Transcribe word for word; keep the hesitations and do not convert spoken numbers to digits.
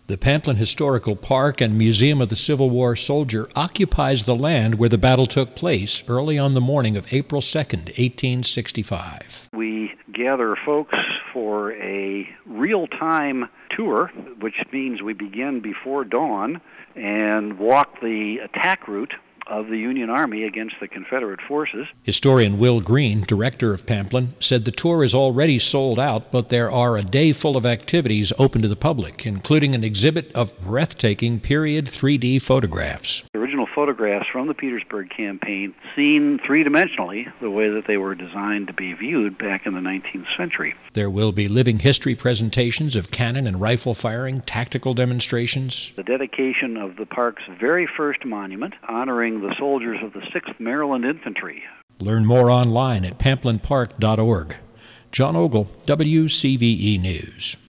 The Pamplin Historical Park and Museum of the Civil War Soldier occupies the land where the battle took place early on the morning of April second, eighteen sixty-five. We gather folks for a real-time tour, which means we begin before dawn and walk the attack route of the Union Army against the Confederate forces. Historian Will Green, director of Pamplin, said the tour is already sold out, but there are a day full of activities open to the public, including an exhibit of breathtaking period three D photographs. The original photographs from the Petersburg campaign seen three-dimensionally, the way that they were designed to be viewed back in the nineteenth century. There will be living history presentations of cannon and rifle firing, tactical demonstrations. The dedication of the park's very first monument, honoring the soldiers of the sixth Maryland Infantry. Learn more online at pamplin park dot org. John Ogle, W C V E News.